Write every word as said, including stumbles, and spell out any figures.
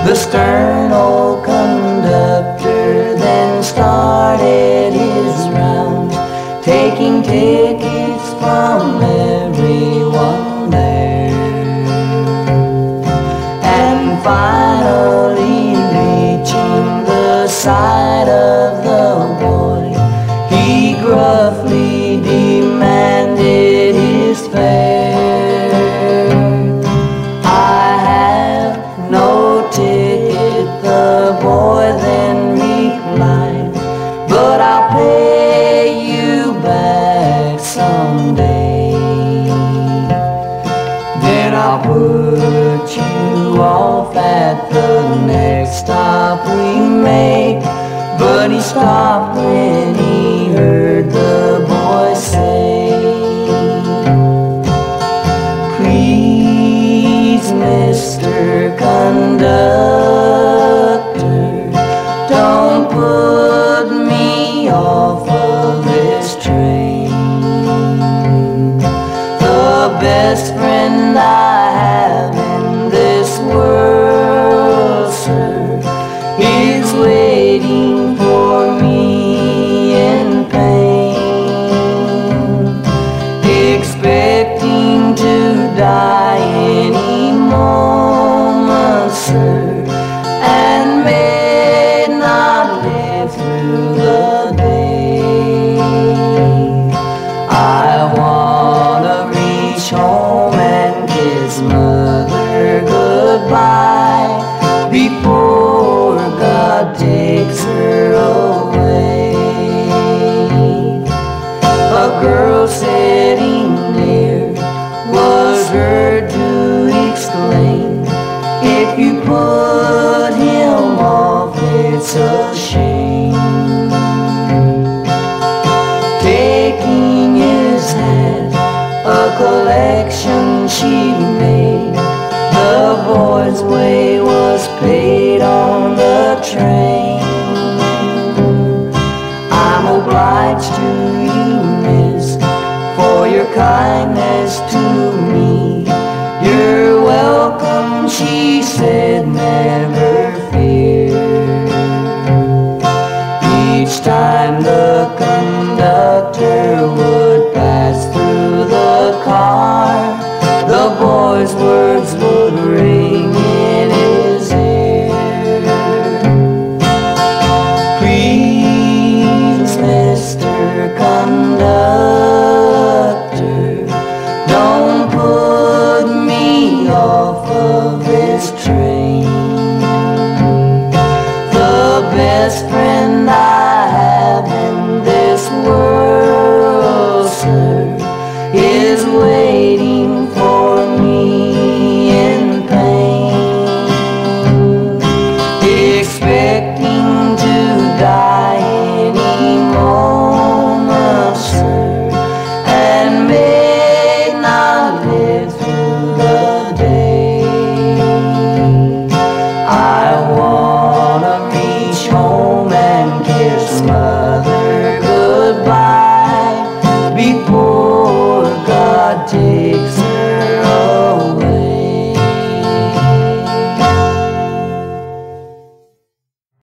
The stern old conductor then started his round, taking tickets from everyone there, and finally reaching the side of the boy, he gruffly demanded his fare. I have no ticket, the boy then replied, but I'll pay you back someday. Then I'll put you off at the next stop we make. But he stopped when he heard the boy say, please, Mister Conductor,